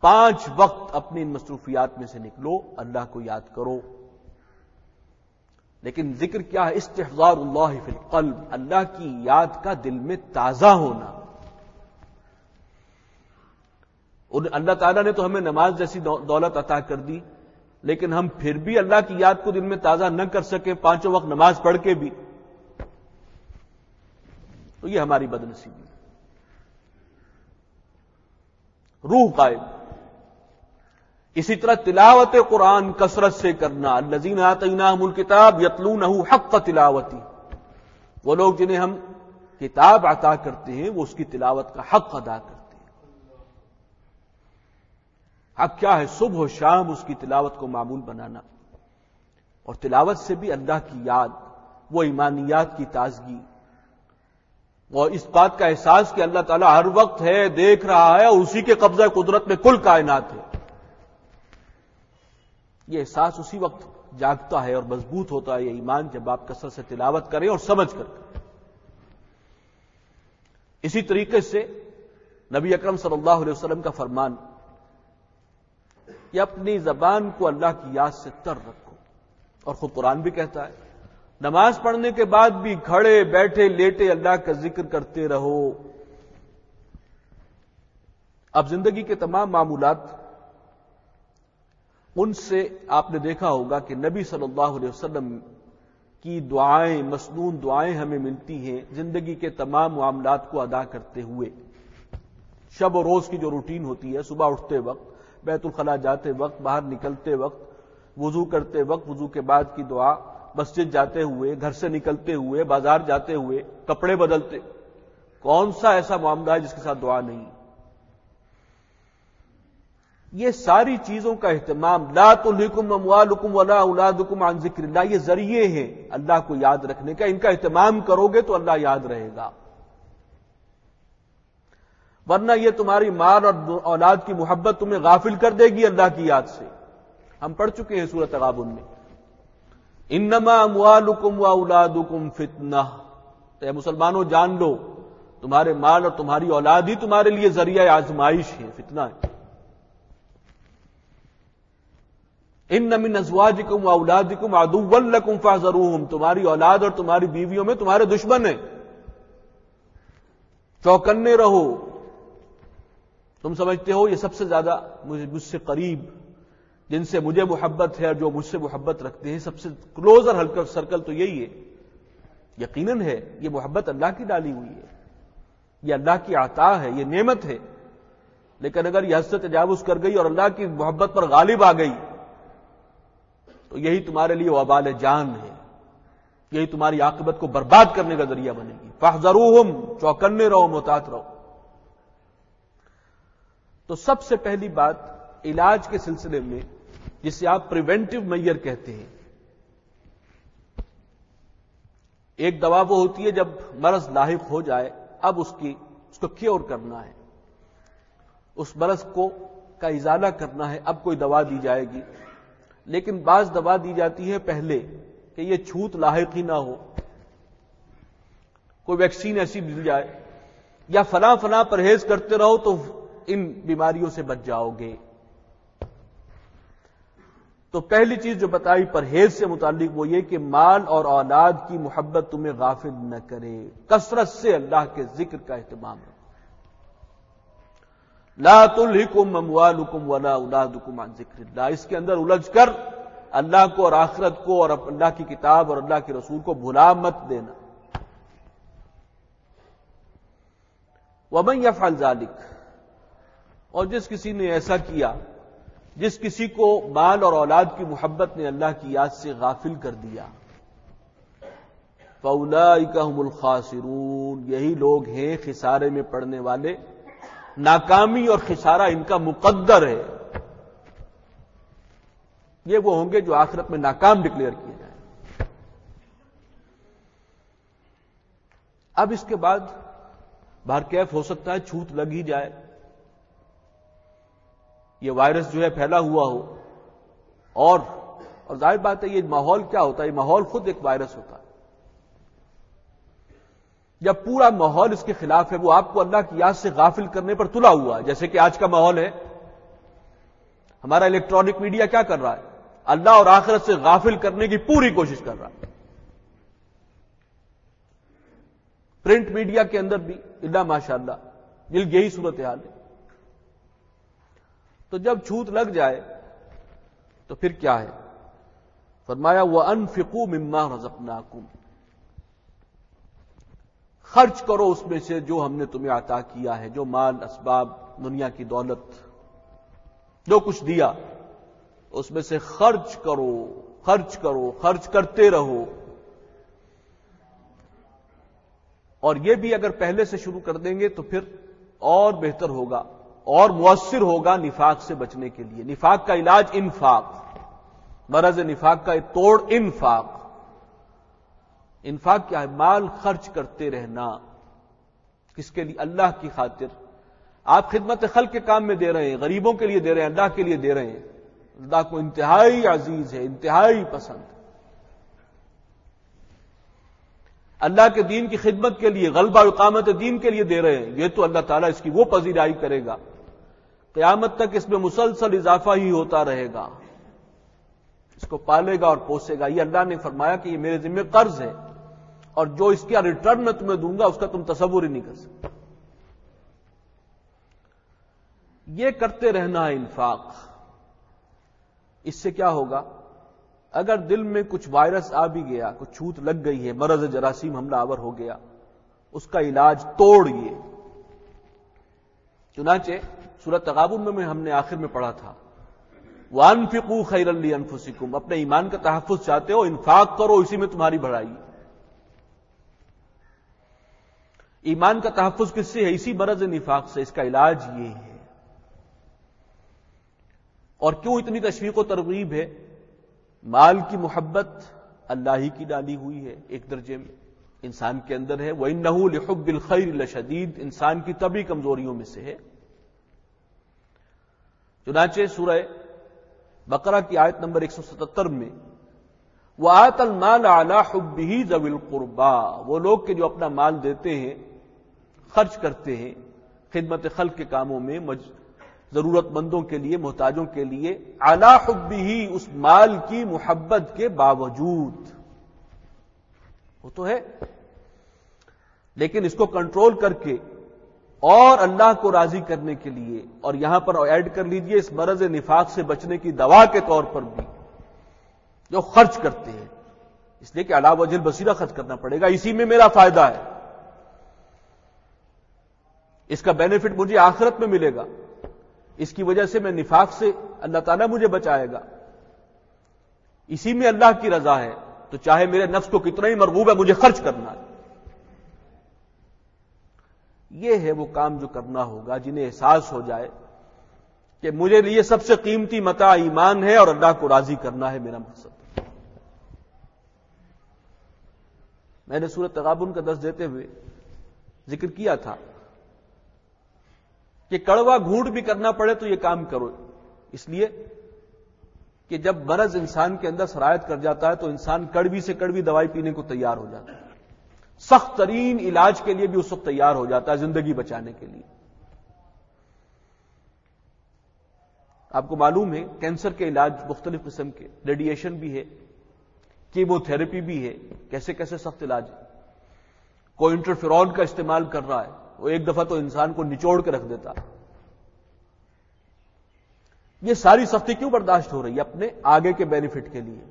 5 وقت اپنی ان مصروفیات میں سے نکلو، اللہ کو یاد کرو. لیکن ذکر کیا ہے؟ استحضار اللہ فی القلب، اللہ کی یاد کا دل میں تازہ ہونا. اللہ تعالیٰ نے تو ہمیں نماز جیسی دولت عطا کر دی، لیکن ہم پھر بھی اللہ کی یاد کو دل میں تازہ نہ کر سکے 5 وقت نماز پڑھ کے بھی، تو یہ ہماری بدنصیبی ہے. روح قائم. اسی طرح تلاوت قرآن کثرت سے کرنا. الذین آتیناہم الکتاب یتلونہ حق تلاوتی، وہ لوگ جنہیں ہم کتاب عطا کرتے ہیں وہ اس کی تلاوت کا حق ادا کرتے ہیں. حق کیا ہے؟ صبح و شام اس کی تلاوت کو معمول بنانا. اور تلاوت سے بھی اللہ کی یاد، وہ ایمانیات کی تازگی، اور اس بات کا احساس کہ اللہ تعالیٰ ہر وقت ہے، دیکھ رہا ہے، اور اسی کے قبضہ قدرت میں کل کائنات ہے. یہ احساس اسی وقت جاگتا ہے اور مضبوط ہوتا ہے یہ ایمان جب آپ کثرت سے تلاوت کریں اور سمجھ کر کریں. اسی طریقے سے نبی اکرم صلی اللہ علیہ وسلم کا فرمان کہ اپنی زبان کو اللہ کی یاد سے تر رکھو. اور خود قرآن بھی کہتا ہے نماز پڑھنے کے بعد بھی کھڑے بیٹھے لیٹے اللہ کا ذکر کرتے رہو. اب زندگی کے تمام معمولات، ان سے آپ نے دیکھا ہوگا کہ نبی صلی اللہ علیہ وسلم کی دعائیں، مسنون دعائیں ہمیں ملتی ہیں زندگی کے تمام معاملات کو ادا کرتے ہوئے. شب و روز کی جو روٹین ہوتی ہے، صبح اٹھتے وقت، بیت الخلاء جاتے وقت، باہر نکلتے وقت، وضو کرتے وقت، وضو کے بعد کی دعا، مسجد جاتے ہوئے، گھر سے نکلتے ہوئے، بازار جاتے ہوئے، کپڑے بدلتے، کون سا ایسا معاملہ ہے جس کے ساتھ دعا نہیں؟ یہ ساری چیزوں کا اہتمام، لا تلہکم اموالکم ولا اولادکم عن ذکر اللہ، یہ ذریعے ہیں اللہ کو یاد رکھنے کا. ان کا اہتمام کرو گے تو اللہ یاد رہے گا، ورنہ یہ تمہاری مال اور اولاد کی محبت تمہیں غافل کر دے گی اللہ کی یاد سے. ہم پڑھ چکے ہیں سورۃ تغابن میں انما اموالکم واولادکم فتنہ. اے مسلمانوں جان لو تمہارے مال اور تمہاری اولاد ہی تمہارے لیے ذریعہ آزمائش ہے، فتنہ ہے. ان من ازواجکم واولادکم عدوا لکم فاحذروہم، تمہاری اولاد اور تمہاری بیویوں میں تمہارے دشمن ہیں، چوکنے رہو. تم سمجھتے ہو یہ سب سے زیادہ مجھ سے قریب، جن سے مجھے محبت ہے اور جو مجھ سے محبت رکھتے ہیں، سب سے کلوزر ہلکا سرکل تو یہی ہے. یقیناً ہے یہ محبت اللہ کی ڈالی ہوئی ہے، یہ اللہ کی عطا ہے، یہ نعمت ہے. لیکن اگر یہ حد سے تجاوز کر گئی اور اللہ کی محبت پر غالب آ گئی تو یہی تمہارے لیے وبال جان ہے، یہی تمہاری عاقبت کو برباد کرنے کا ذریعہ بنے گی. فاحذروہم، چوکنے رہو، محتاط رہو. تو سب سے پہلی بات علاج کے سلسلے میں، جسے آپ پریونٹیو میئر کہتے ہیں، ایک دوا وہ ہوتی ہے جب مرض لاحق ہو جائے، اب اس کو کیور کرنا ہے، اس مرض کا ازالہ کرنا ہے، اب کوئی دوا دی جائے گی. لیکن بعض دوا دی جاتی ہے پہلے کہ یہ چھوت لاحق ہی نہ ہو، کوئی ویکسین ایسی دی جائے، یا فلاں فلاں پرہیز کرتے رہو تو ان بیماریوں سے بچ جاؤ گے. تو پہلی چیز جو بتائی پرہیز سے متعلق وہ یہ کہ مال اور اولاد کی محبت تمہیں غافل نہ کرے، کثرت سے اللہ کے ذکر کا اہتمام رکھو. لا تلہکم اموالکم ولا اولادکم عن ذکر اللہ. اس کے اندر الجھ کر اللہ کو اور آخرت کو اور اللہ کی کتاب اور اللہ کے رسول کو بھلا مت دینا. ومن یفعل ذلک، اور جس کسی نے ایسا کیا، جس کسی کو مال اور اولاد کی محبت نے اللہ کی یاد سے غافل کر دیا، فاولئک هم الخاسرون، یہی لوگ ہیں خسارے میں پڑنے والے. ناکامی اور خسارہ ان کا مقدر ہے، یہ وہ ہوں گے جو آخرت میں ناکام ڈکلیئر کیے جائیں. اب اس کے بعد بہرکیف ہو سکتا ہے چھوت لگ ہی جائے، یہ وائرس جو ہے پھیلا ہوا ہو، اور ظاہر بات ہے یہ ماحول کیا ہوتا ہے، یہ ماحول خود ایک وائرس ہوتا ہے. جب پورا ماحول اس کے خلاف ہے، وہ آپ کو اللہ کی یاد سے غافل کرنے پر تلا ہوا ہے، جیسے کہ آج کا ماحول ہے. ہمارا الیکٹرانک میڈیا کیا کر رہا ہے؟ اللہ اور آخرت سے غافل کرنے کی پوری کوشش کر رہا ہے. پرنٹ میڈیا کے اندر بھی اللہ ماشاءاللہ یہی صورتحال ہے. تو جب چھوت لگ جائے تو پھر کیا ہے؟ فرمایا وَأَنفِقُوا مِمَّا رَزَقْنَاكُمْ، خرچ کرو اس میں سے جو ہم نے تمہیں عطا کیا ہے، جو مال اسباب دنیا کی دولت جو کچھ دیا اس میں سے خرچ کرو، خرچ کرو، خرچ کرتے رہو. اور یہ بھی اگر پہلے سے شروع کر دیں گے تو پھر اور بہتر ہوگا اور مؤثر ہوگا نفاق سے بچنے کے لیے. نفاق کا علاج انفاق، مرض نفاق کا توڑ انفاق. انفاق کیا ہے؟ مال خرچ کرتے رہنا. کس کے لیے؟ اللہ کی خاطر. آپ خدمت خلق کے کام میں دے رہے ہیں، غریبوں کے لیے دے رہے ہیں، اللہ کے لیے دے رہے ہیں. اللہ کو انتہائی عزیز ہے، انتہائی پسند. اللہ کے دین کی خدمت کے لیے، غلبہ اقامت دین کے لیے دے رہے ہیں، یہ تو اللہ تعالیٰ اس کی وہ پذیرائی کرے گا. قیامت تک اس میں مسلسل اضافہ ہی ہوتا رہے گا. اس کو پالے گا اور پوسے گا. یہ اللہ نے فرمایا کہ یہ میرے ذمہ قرض ہے اور جو اس کا ریٹرن میں تمہیں دوں گا اس کا تم تصور ہی نہیں کر سکتے. یہ کرتے رہنا ہے انفاق. اس سے کیا ہوگا؟ اگر دل میں کچھ وائرس آ بھی گیا، کچھ چھوت لگ گئی ہے، مرض جراثیم حملہ آور ہو گیا، اس کا علاج توڑیے. چنانچہ سورۃ تغابن میں ہم نے آخر میں پڑھا تھا وَأَنفِقُوا خَيْرًا لِأَنفُسِكُمْ، اپنے ایمان کا تحفظ چاہتے ہو انفاق کرو، اسی میں تمہاری بھلائی. ایمان کا تحفظ کس سے ہے؟ اسی مرض نفاق سے. اس کا علاج یہ ہے. اور کیوں اتنی تشویق و ترغیب ہے؟ مال کی محبت اللہ ہی کی ڈالی ہوئی ہے ایک درجے میں، انسان کے اندر ہے. وَإِنَّهُ لِحُبِّ الْخَيْرِ لَشَدِيدٌ، انسان کی طبعی کمزوریوں میں سے ہے. چنانچہ سورہ بقرہ کی آیت نمبر 177 میں وَآتَ الْمَالَ عَلَى حُبِّهِ ذَوِي الْقُرْبَى، وہ لوگ کہ جو اپنا مال دیتے ہیں، خرچ کرتے ہیں خدمت خلق کے کاموں میں، ضرورت مندوں کے لیے، محتاجوں کے لیے، علی حبہ، اس مال کی محبت کے باوجود. وہ تو ہے لیکن اس کو کنٹرول کر کے اور اللہ کو راضی کرنے کے لیے، اور یہاں پر ایڈ کر لیجئے اس مرض نفاق سے بچنے کی دوا کے طور پر بھی جو خرچ کرتے ہیں، اس لیے کہ علی وجہ البصیرہ خرچ کرنا پڑے گا. اسی میں میرا فائدہ ہے، اس کا بینیفٹ مجھے آخرت میں ملے گا، اس کی وجہ سے میں نفاق سے اللہ تعالیٰ مجھے بچائے گا. اسی میں اللہ کی رضا ہے. تو چاہے میرے نفس کو کتنا ہی مرغوب ہے، مجھے خرچ کرنا ہے. یہ ہے وہ کام جو کرنا ہوگا جنہیں احساس ہو جائے کہ مجھے لیے سب سے قیمتی متاع ایمان ہے اور اللہ کو راضی کرنا ہے میرا مقصد. میں نے سورۃ تغابن کا درس دیتے ہوئے ذکر کیا تھا کہ کڑوا گھونٹ بھی کرنا پڑے تو یہ کام کرو، اس لیے کہ جب مرض انسان کے اندر سرایت کر جاتا ہے تو انسان کڑوی سے کڑوی دوائی پینے کو تیار ہو جاتا ہے. سخت ترین علاج کے لیے بھی اس وقت تیار ہو جاتا ہے زندگی بچانے کے لیے. آپ کو معلوم ہے کینسر کے علاج مختلف قسم کے، ریڈیشن بھی ہے، کیمو تھراپی بھی ہے، کیسے کیسے سخت علاج ہے. کوئی انٹرفیرون کا استعمال کر رہا ہے، وہ ایک دفعہ تو انسان کو نچوڑ کے رکھ دیتا. یہ ساری سختی کیوں برداشت ہو رہی ہے؟ اپنے آگے کے بینیفٹ کے لیے.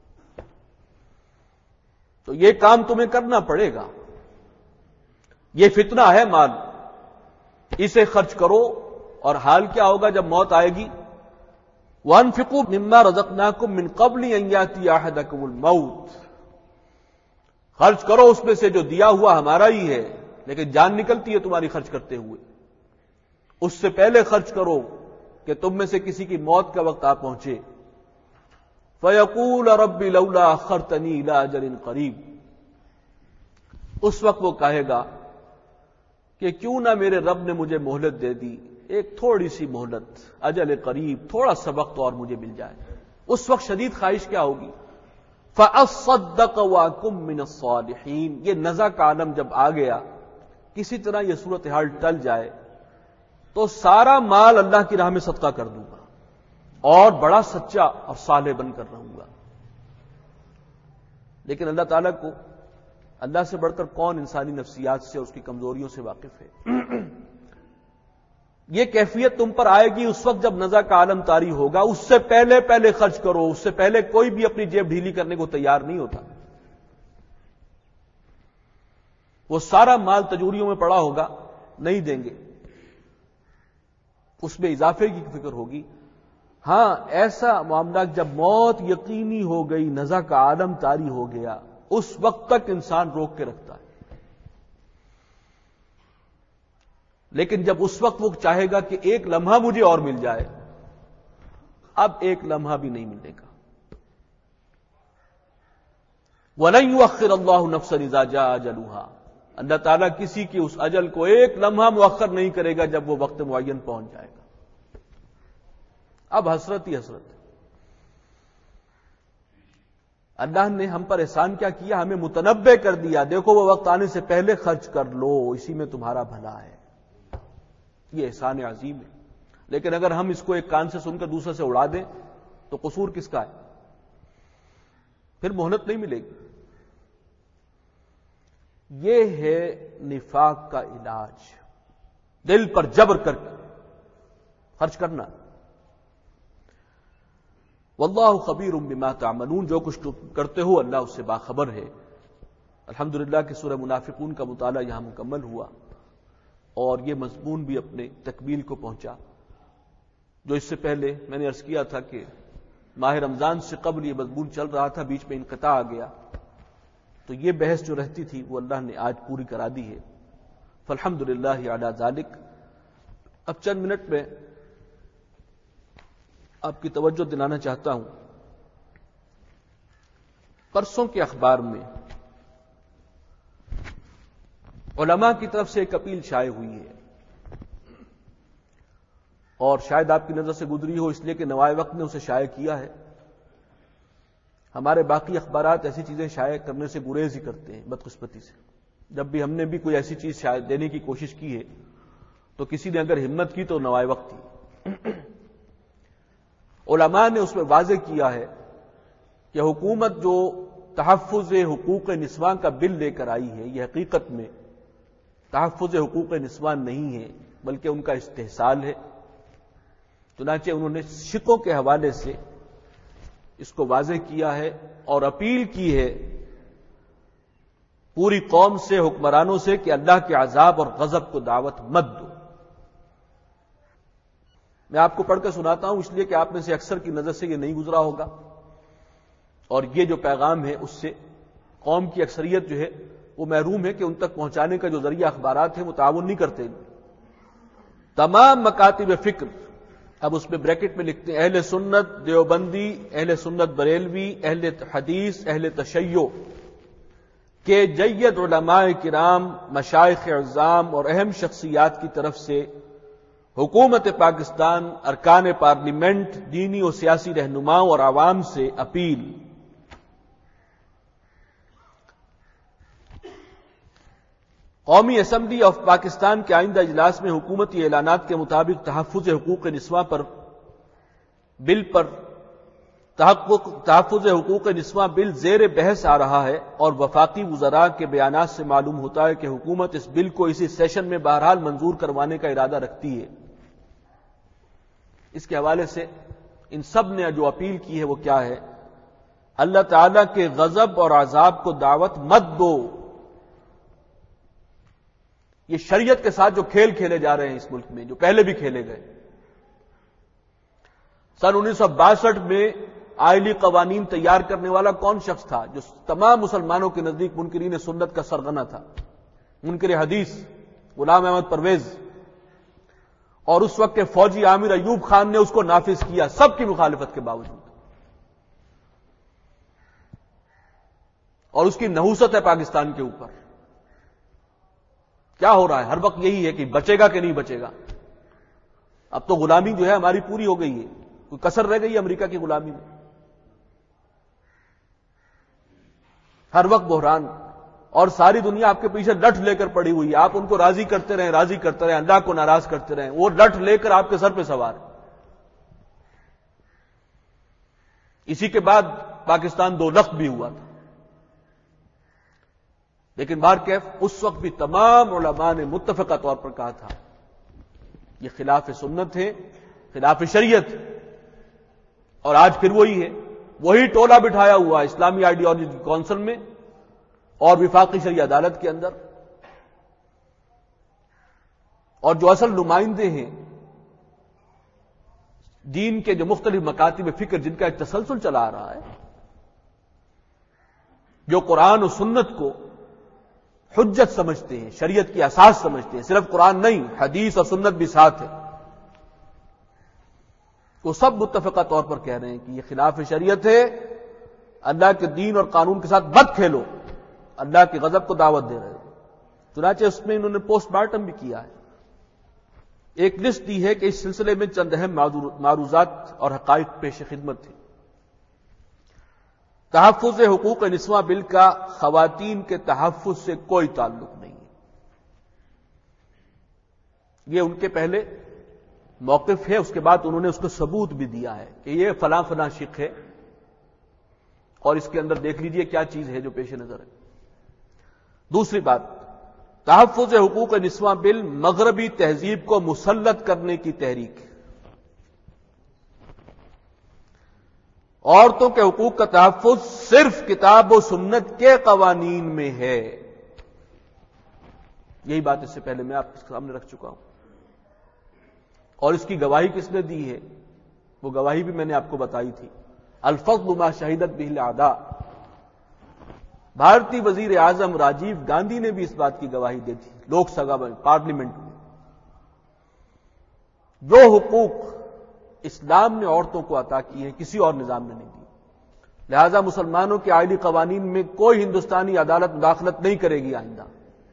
تو یہ کام تمہیں کرنا پڑے گا. یہ فتنہ ہے مال، اسے خرچ کرو. اور حال کیا ہوگا جب موت آئے گی؟ وَأَنفِقُوا مِمَّا رَزَقْنَاكُم مِّن قَبْلِ أَن يَأْتِيَ أَحَدَكُمُ الْمَوْتُ، خرچ کرو اس میں سے جو دیا ہوا ہمارا ہی ہے، لیکن جان نکلتی ہے تمہاری خرچ کرتے ہوئے. اس سے پہلے خرچ کرو کہ تم میں سے کسی کی موت کا وقت آ پہنچے. فَيَقُولَ رَبِّ لَوْلَا أَخَّرْتَنِي إِلَىٰ أَجَلٍ قَرِيبٍ، اس وقت وہ کہے گا کہ کیوں نہ میرے رب نے مجھے مہلت دے دی، ایک تھوڑی سی مہلت، اجل قریب، تھوڑا سا وقت اور مجھے مل جائے. اس وقت شدید خواہش کیا ہوگی؟ فَأَصَّدَّقَ وَأَكُن مِّنَ الصَّالِحِينَ. یہ نزع کا عالم جب آ گیا، کسی طرح یہ صورتحال ٹل جائے تو سارا مال اللہ کی راہ میں صدقہ کر دوں گا. اور بڑا سچا اور صالح بن کر رہوں گا. لیکن اللہ تعالیٰ کو اللہ سے بڑھ کر کون انسانی نفسیات سے اور اس کی کمزوریوں سے واقف ہے؟ یہ کیفیت تم پر آئے گی اس وقت جب نزع کا عالم طاری ہوگا. اس سے پہلے خرچ کرو، اس سے پہلے کوئی بھی اپنی جیب ڈھیلی کرنے کو تیار نہیں ہوتا. وہ سارا مال تجوریوں میں پڑا ہوگا، نہیں دیں گے، اس میں اضافے کی فکر ہوگی. ہاں ایسا معاملہ جب موت یقینی ہو گئی، نزع کا عالم طاری ہو گیا، اس وقت تک انسان روک کے رکھتا ہے. لیکن جب اس وقت وہ چاہے گا کہ ایک لمحہ مجھے اور مل جائے، اب ایک لمحہ بھی نہیں ملے گا. وَلَن يُؤَخِّرَ اللَّهُ نَفْسًا إِذَا جَاءَ أَجَلُهَا. اللہ تعالیٰ کسی کی اس اجل کو ایک لمحہ مؤخر نہیں کرے گا جب وہ وقت معین پہنچ جائے گا. اب حسرت ہی حسرت. اللہ نے ہم پر احسان کیا کیا؟ ہمیں متنبع کر دیا، دیکھو وہ وقت آنے سے پہلے خرچ کر لو، اسی میں تمہارا بھلا ہے. یہ احسان عظیم ہے. لیکن اگر ہم اس کو ایک کان سے سن کر دوسرے سے اڑا دیں تو قصور کس کا ہے؟ پھر مہلت نہیں ملے گی. یہ ہے نفاق کا علاج، دل پر جبر کر کے خرچ کرنا. واللہ خبیر بما تعملون. جو کچھ کرتے ہو اللہ اس سے باخبر ہے. الحمدللہ کہ سورہ منافقون کا مطالعہ یہاں مکمل ہوا اور یہ مضمون بھی اپنے تکمیل کو پہنچا. جو اس سے پہلے میں نے عرض کیا تھا کہ ماہ رمضان سے قبل یہ مضمون چل رہا تھا، بیچ میں انقطاع آ گیا، تو یہ بحث جو رہتی تھی وہ اللہ نے آج پوری کرا دی ہے. فالحمدللہ علی ذالک. اب چند منٹ میں آپ کی توجہ دلانا چاہتا ہوں. پرسوں کے اخبار میں علماء کی طرف سے ایک اپیل شائع ہوئی ہے، اور شاید آپ کی نظر سے گزری ہو اس لیے کہ نوائے وقت نے اسے شائع کیا ہے. ہمارے باقی اخبارات ایسی چیزیں شائع کرنے سے گریز ہی کرتے ہیں بدقسمتی سے. جب بھی ہم نے بھی کوئی ایسی چیز شائع دینے کی کوشش کی ہے تو کسی نے اگر ہمت کی تو نوائے وقت تھی. علماء نے اس میں واضح کیا ہے کہ حکومت جو تحفظ حقوق نسواں کا بل لے کر آئی ہے، یہ حقیقت میں تحفظ حقوق نسواں نہیں ہے بلکہ ان کا استحصال ہے. چنانچہ انہوں نے شقوں کے حوالے سے اس کو واضح کیا ہے اور اپیل کی ہے پوری قوم سے، حکمرانوں سے، کہ اللہ کے عذاب اور غضب کو دعوت مت دو. میں آپ کو پڑھ کر سناتا ہوں اس لیے کہ آپ میں سے اکثر کی نظر سے یہ نہیں گزرا ہوگا، اور یہ جو پیغام ہے اس سے قوم کی اکثریت جو ہے وہ محروم ہے کہ ان تک پہنچانے کا جو ذریعہ اخبارات ہیں وہ تعاون نہیں کرتے. تمام مکاتب فکر، اب اس میں بریکٹ میں لکھتے ہیں اہل سنت دیوبندی، اہل سنت بریلوی، اہل حدیث، اہل تشیع کے جید علماء کرام، مشائخ اعظام اور اہم شخصیات کی طرف سے حکومت پاکستان، ارکان پارلیمنٹ، دینی و سیاسی رہنماؤں اور عوام سے اپیل. قومی اسمبلی آف پاکستان کے آئندہ اجلاس میں حکومتی اعلانات کے مطابق تحفظ حقوق نسواں پر بل پر تحفظ حقوق نسواں بل زیر بحث آ رہا ہے، اور وفاقی وزراء کے بیانات سے معلوم ہوتا ہے کہ حکومت اس بل کو اسی سیشن میں بہرحال منظور کروانے کا ارادہ رکھتی ہے. اس کے حوالے سے ان سب نے جو اپیل کی ہے وہ کیا ہے؟ اللہ تعالیٰ کے غضب اور عذاب کو دعوت مت دو. یہ شریعت کے ساتھ جو کھیل کھیلے جا رہے ہیں اس ملک میں، جو پہلے بھی کھیلے گئے. سن 1962 میں آئلی قوانین تیار کرنے والا کون شخص تھا جو تمام مسلمانوں کے نزدیک منکرین سنت کا سرغنہ تھا؟ منکر حدیث غلام احمد پرویز. اور اس وقت کے فوجی عامر ایوب خان نے اس کو نافذ کیا سب کی مخالفت کے باوجود. اور اس کی نحوست ہے پاکستان کے اوپر. کیا ہو رہا ہے؟ ہر وقت یہی ہے کہ بچے گا کہ نہیں بچے گا. اب تو غلامی جو ہے ہماری پوری ہو گئی ہے، کوئی کسر رہ گئی ہے امریکہ کی غلامی میں. ہر وقت بحران، اور ساری دنیا آپ کے پیچھے لٹ لے کر پڑی ہوئی ہے. آپ ان کو راضی کرتے رہیں، راضی کرتے رہیں، اللہ کو ناراض کرتے رہیں، وہ لٹ لے کر آپ کے سر پہ سوار. اسی کے بعد پاکستان 2 لخت بھی ہوا تھا، لیکن بہرکیف اس وقت بھی تمام علماء نے متفقہ طور پر کہا تھا یہ خلاف سنت ہے، خلاف شریعت، اور آج پھر وہی ہے، وہی ٹولہ بٹھایا ہوا اسلامی آئیڈیالوجی کونسل میں اور وفاقی شرعی عدالت کے اندر، اور جو اصل نمائندے ہیں دین کے جو مختلف مکاتب فکر جن کا ایک تسلسل چلا آ رہا ہے، جو قرآن و سنت کو حجت سمجھتے ہیں، شریعت کی اساس سمجھتے ہیں، صرف قرآن نہیں حدیث اور سنت بھی ساتھ ہے، وہ سب متفقہ طور پر کہہ رہے ہیں کہ یہ خلاف شریعت ہے، اللہ کے دین اور قانون کے ساتھ مت کھیلو، اللہ کے غضب کو دعوت دے رہے ہو۔ چنانچہ اس میں انہوں نے پوسٹ مارٹم بھی کیا ہے، ایک لسٹ دی ہے کہ اس سلسلے میں چند اہم معروضات اور حقائق پیش خدمت تھے۔ تحفظ حقوق نسواں بل کا خواتین کے تحفظ سے کوئی تعلق نہیں ہے، یہ ان کے پہلے موقف ہے، اس کے بعد انہوں نے اس کو ثبوت بھی دیا ہے کہ یہ فلاں فلاں شق ہے، اور اس کے اندر دیکھ لیجئے کیا چیز ہے جو پیش نظر ہے۔ دوسری بات، تحفظ حقوق نسواں بل مغربی تہذیب کو مسلط کرنے کی تحریک ہے، عورتوں کے حقوق کا تحفظ صرف کتاب و سنت کے قوانین میں ہے، یہی بات اس سے پہلے میں آپ کے سامنے رکھ چکا ہوں، اور اس کی گواہی کس نے دی ہے؟ وہ گواہی بھی میں نے آپ کو بتائی تھی، الفضل ما شہدت بہ الاعداء، بھارتی وزیر اعظم راجیو گاندھی نے بھی اس بات کی گواہی دی تھی لوک سبھا میں، پارلیمنٹ میں۔ جو حقوق اسلام نے عورتوں کو عطا کی ہیں کسی اور نظام نے نہیں دی، لہذا مسلمانوں کے آئلی قوانین میں کوئی ہندوستانی عدالت مداخلت نہیں کرے گی آئندہ،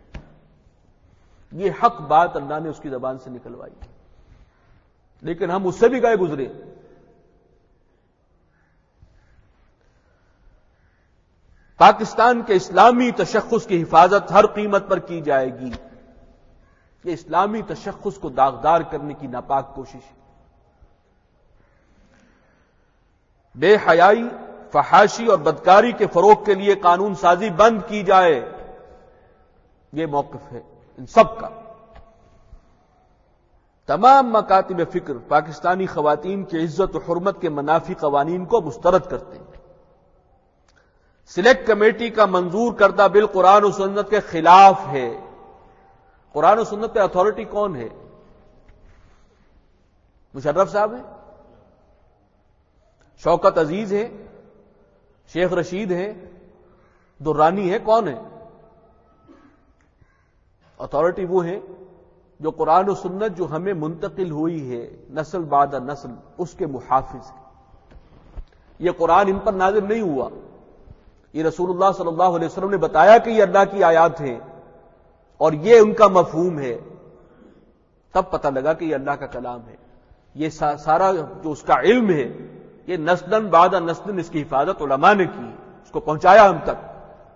یہ حق بات اللہ نے اس کی زبان سے نکلوائی، لیکن ہم اس سے بھی گئے گزرے۔ پاکستان کے اسلامی تشخص کی حفاظت ہر قیمت پر کی جائے گی، یہ اسلامی تشخص کو داغدار کرنے کی ناپاک کوشش ہے۔ بے حیائی، فحاشی اور بدکاری کے فروغ کے لیے قانون سازی بند کی جائے، یہ موقف ہے ان سب کا۔ تمام مکاتب فکر پاکستانی خواتین کی عزت و حرمت کے منافی قوانین کو مسترد کرتے ہیں۔ سلیکٹ کمیٹی کا منظور کردہ بل قرآن و سنت کے خلاف ہے۔ قرآن و سنت پہ اتھارٹی کون ہے؟ مشرف صاحب ہیں، شوکت عزیز ہیں، شیخ رشید ہیں، درانی ہے، کون ہے؟ اتھارٹی وہ ہیں جو قرآن و سنت جو ہمیں منتقل ہوئی ہے نسل بعد نسل، اس کے محافظ ہیں۔ یہ قرآن ان پر نازل نہیں ہوا، یہ رسول اللہ صلی اللہ علیہ وسلم نے بتایا کہ یہ اللہ کی آیات ہیں اور یہ ان کا مفہوم ہے، تب پتہ لگا کہ یہ اللہ کا کلام ہے۔ یہ سارا جو اس کا علم ہے یہ نسلاً بعد نسل اس کی حفاظت علماء نے کی، اس کو پہنچایا ہم تک،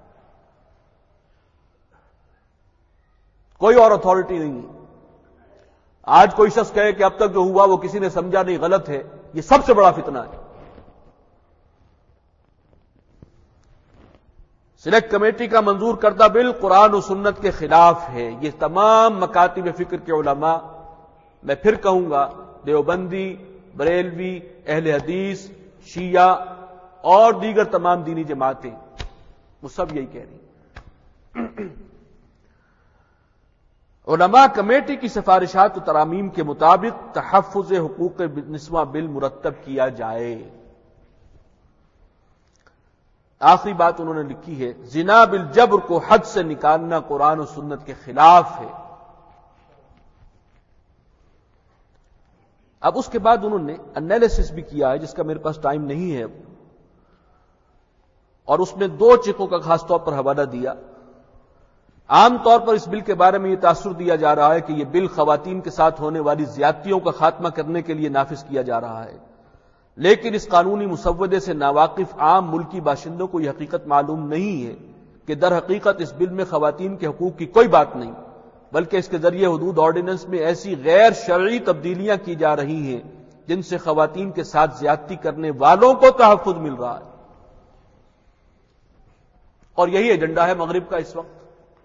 کوئی اور اتھارٹی نہیں ہے۔ آج کوئی شخص کہے کہ اب تک جو ہوا وہ کسی نے سمجھا نہیں، غلط ہے، یہ سب سے بڑا فتنہ ہے۔ سلیکٹ کمیٹی کا منظور کردہ بل قرآن و سنت کے خلاف ہے، یہ تمام مکاتب فکر کے علماء، میں پھر کہوں گا دیوبندی، بریلوی، اہل حدیث، شیعہ اور دیگر تمام دینی جماعتیں، وہ سب یہی کہہ رہی ہیں۔ علماء کمیٹی کی سفارشات و ترامیم کے مطابق تحفظ حقوق نسواں بل مرتب کیا جائے۔ آخری بات انہوں نے لکھی ہے، زنا بالجبر کو حد سے نکالنا قرآن و سنت کے خلاف ہے۔ اب اس کے بعد انہوں نے انالیسس بھی کیا ہے جس کا میرے پاس ٹائم نہیں ہے، اور اس میں 2 چیزوں کا خاص طور پر حوالہ دیا۔ عام طور پر اس بل کے بارے میں یہ تاثر دیا جا رہا ہے کہ یہ بل خواتین کے ساتھ ہونے والی زیادتیوں کا خاتمہ کرنے کے لیے نافذ کیا جا رہا ہے، لیکن اس قانونی مسودے سے ناواقف عام ملکی باشندوں کو یہ حقیقت معلوم نہیں ہے کہ در حقیقت اس بل میں خواتین کے حقوق کی کوئی بات نہیں، بلکہ اس کے ذریعے حدود آرڈیننس میں ایسی غیر شرعی تبدیلیاں کی جا رہی ہیں جن سے خواتین کے ساتھ زیادتی کرنے والوں کو تحفظ مل رہا ہے، اور یہی ایجنڈا ہے مغرب کا اس وقت۔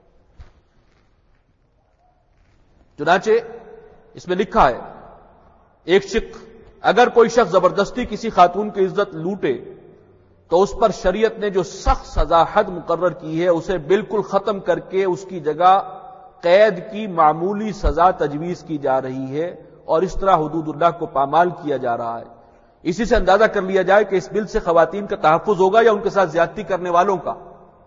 چنانچہ اس میں لکھا ہے ایک شق، اگر کوئی شخص زبردستی کسی خاتون کی عزت لوٹے تو اس پر شریعت نے جو سخت سزا حد مقرر کی ہے اسے بالکل ختم کر کے اس کی جگہ قید کی معمولی سزا تجویز کی جا رہی ہے، اور اس طرح حدود اللہ کو پامال کیا جا رہا ہے۔ اسی سے اندازہ کر لیا جائے کہ اس بل سے خواتین کا تحفظ ہوگا یا ان کے ساتھ زیادتی کرنے والوں کا۔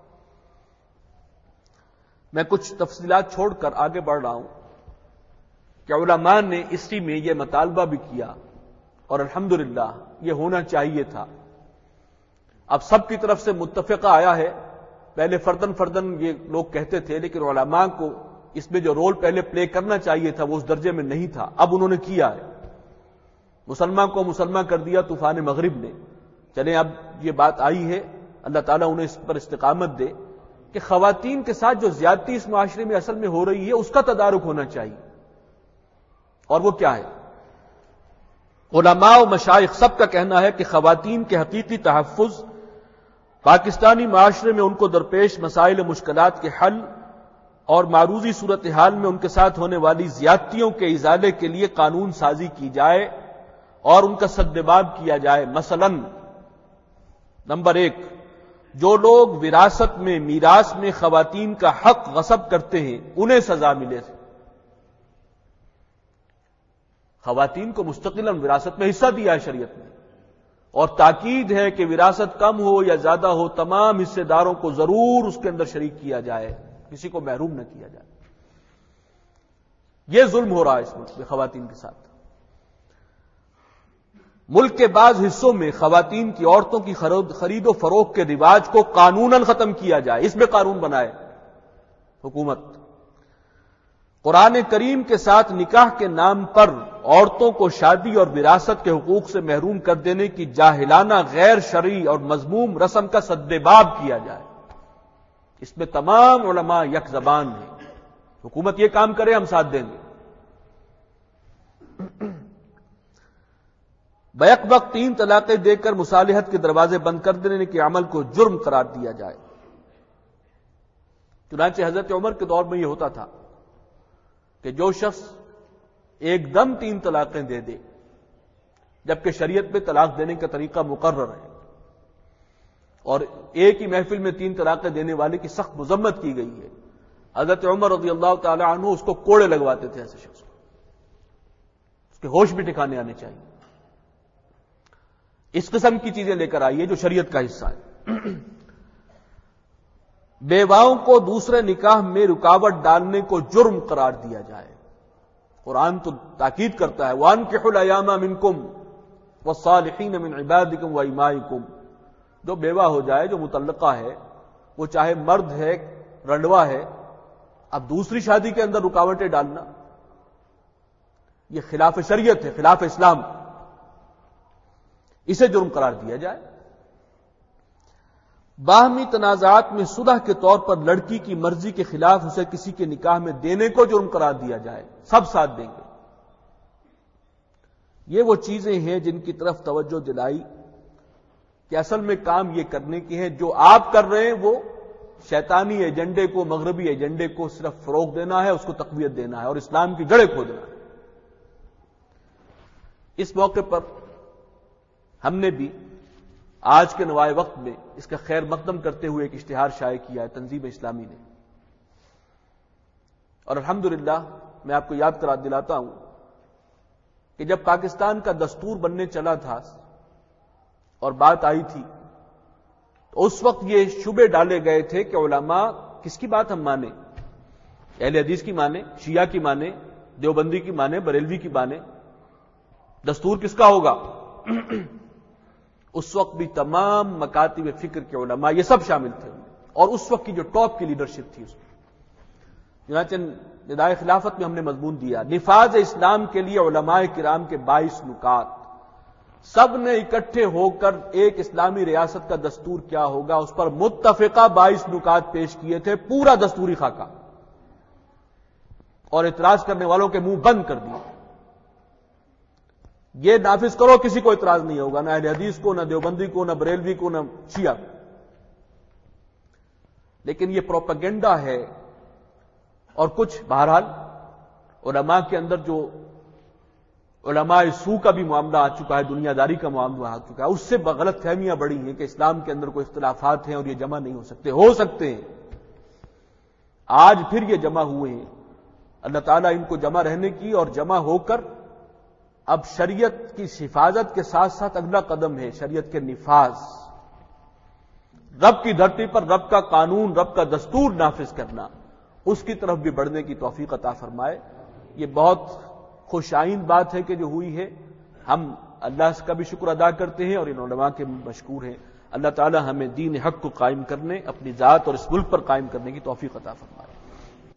میں کچھ تفصیلات چھوڑ کر آگے بڑھ رہا ہوں کہ علماء نے اسی میں یہ مطالبہ بھی کیا، اور الحمدللہ یہ ہونا چاہیے تھا۔ اب سب کی طرف سے متفقہ آیا ہے، پہلے فردن فردن یہ لوگ کہتے تھے، لیکن علماء کو اس میں جو رول پہلے پلے کرنا چاہیے تھا وہ اس درجے میں نہیں تھا، اب انہوں نے کیا ہے۔ مسلمان کو مسلمان کر دیا طوفان مغرب نے۔ چلیں اب یہ بات آئی ہے، اللہ تعالیٰ انہیں اس پر استقامت دے کہ خواتین کے ساتھ جو زیادتی اس معاشرے میں اصل میں ہو رہی ہے اس کا تدارک ہونا چاہیے، اور وہ کیا ہے؟ علماء و مشائخ سب کا کہنا ہے کہ خواتین کے حقیقی تحفظ، پاکستانی معاشرے میں ان کو درپیش مسائل و مشکلات کے حل اور معروضی صورتحال میں ان کے ساتھ ہونے والی زیادتیوں کے ازالے کے لیے قانون سازی کی جائے اور ان کا سدباب کیا جائے۔ مثلا نمبر 1، جو لوگ وراثت میں، میراث میں خواتین کا حق غصب کرتے ہیں انہیں سزا ملے۔ خواتین کو مستقلاً وراثت میں حصہ دیا ہے شریعت نے، اور تاکید ہے کہ وراثت کم ہو یا زیادہ ہو تمام حصے داروں کو ضرور اس کے اندر شریک کیا جائے، کسی کو محروم نہ کیا جائے۔ یہ ظلم ہو رہا ہے اس ملک میں خواتین کے ساتھ۔ ملک کے بعض حصوں میں خواتین کی، عورتوں کی خرید و فروخت کے رواج کو قانوناً ختم کیا جائے، اس میں قانون بنائے حکومت۔ قرآن کریم کے ساتھ نکاح کے نام پر عورتوں کو شادی اور وراثت کے حقوق سے محروم کر دینے کی جاہلانہ، غیر شرعی اور مذموم رسم کا سدباب کیا جائے۔ اس میں تمام علماء یک زبان ہیں، حکومت یہ کام کرے ہم ساتھ دیں گے۔ بیک وقت 3 طلاقیں دے کر مصالحت کے دروازے بند کر دینے کے عمل کو جرم قرار دیا جائے۔ چنانچہ حضرت عمر کے دور میں یہ ہوتا تھا کہ جو شخص ایک دم 3 طلاقیں دے دے، جبکہ شریعت میں طلاق دینے کا طریقہ مقرر ہے اور ایک ہی محفل میں 3 طلاقیں دینے والے کی سخت مذمت کی گئی ہے، حضرت عمر رضی اللہ تعالی عنہ اس کو کوڑے لگواتے تھے ایسے شخص کو، اس کے ہوش بھی ٹھکانے آنے چاہیے۔ اس قسم کی چیزیں لے کر آئیے جو شریعت کا حصہ ہے۔ بیواؤں کو دوسرے نکاح میں رکاوٹ ڈالنے کو جرم قرار دیا جائے۔ قرآن تو تاکید کرتا ہے وَأَنكِحُوا الْأَيَامَ مِنكُمْ وَالصَّالِحِينَ مِنْ عِبَادِكُمْ وَإِمَائِكُمْ۔ جو بیوہ ہو جائے، جو مطلقہ ہے، وہ چاہے مرد ہے، رنڈوا ہے، اب دوسری شادی کے اندر رکاوٹیں ڈالنا یہ خلاف شریعت ہے، خلاف اسلام، اسے جرم قرار دیا جائے۔ باہمی تنازعات میں صلح کے طور پر لڑکی کی مرضی کے خلاف اسے کسی کے نکاح میں دینے کو جرم قرار دیا جائے، سب ساتھ دیں گے۔ یہ وہ چیزیں ہیں جن کی طرف توجہ دلائی کہ اصل میں کام یہ کرنے کی ہے، جو آپ کر رہے ہیں وہ شیطانی ایجنڈے کو، مغربی ایجنڈے کو صرف فروغ دینا ہے، اس کو تقویت دینا ہے اور اسلام کی جڑیں کھودنا ہے۔ اس موقع پر ہم نے بھی آج کے نوائے وقت میں اس کا خیر مقدم کرتے ہوئے ایک اشتہار شائع کیا ہے تنظیم اسلامی نے، اور الحمدللہ میں آپ کو یاد کرا دلاتا ہوں کہ جب پاکستان کا دستور بننے چلا تھا اور بات آئی تھی تو اس وقت یہ شبے ڈالے گئے تھے کہ علماء کس کی بات ہم مانیں، اہل حدیث کی مانیں، شیعہ کی مانیں، دیوبندی کی مانیں، بریلوی کی مانیں، دستور کس کا ہوگا؟ اس وقت بھی تمام مکاتب فکر کے علماء یہ سب شامل تھے، اور اس وقت کی جو ٹاپ کی لیڈرشپ تھی اس میں چنانچہ ندائے خلافت میں ہم نے مضمون دیا نفاذ اسلام کے لیے علماء کرام کے 22 نکات، سب نے اکٹھے ہو کر ایک اسلامی ریاست کا دستور کیا ہوگا اس پر متفقہ 22 نکات پیش کیے تھے، پورا دستوری خاکہ، اور اعتراض کرنے والوں کے منہ بند کر دیے۔ یہ نافذ کرو، کسی کو اعتراض نہیں ہوگا، نہ اہل حدیث کو، نہ دیوبندی کو، نہ بریلوی کو، نہ شیعہ۔ لیکن یہ پروپیگنڈا ہے، اور کچھ بہرحال علماء کے اندر جو علماء سو کا بھی معاملہ آ چکا ہے، دنیا داری کا معاملہ آ چکا ہے، اس سے غلط فہمیاں بڑی ہیں کہ اسلام کے اندر کوئی اختلافات ہیں اور یہ جمع نہیں ہو سکتے ہیں۔ آج پھر یہ جمع ہوئے ہیں، اللہ تعالیٰ ان کو جمع رہنے کی اور جمع ہو کر اب شریعت کی حفاظت کے ساتھ ساتھ اگلا قدم ہے شریعت کے نفاذ، رب کی دھرتی پر رب کا قانون، رب کا دستور نافذ کرنا، اس کی طرف بھی بڑھنے کی توفیق عطا فرمائے۔ یہ بہت خوش آئند بات ہے کہ جو ہوئی ہے، ہم اللہ کا بھی شکر ادا کرتے ہیں اور ان علماء کے مشکور ہیں۔ اللہ تعالی ہمیں دین حق کو قائم کرنے، اپنی ذات اور اس ملک پر قائم کرنے کی توفیق عطا فرمائے۔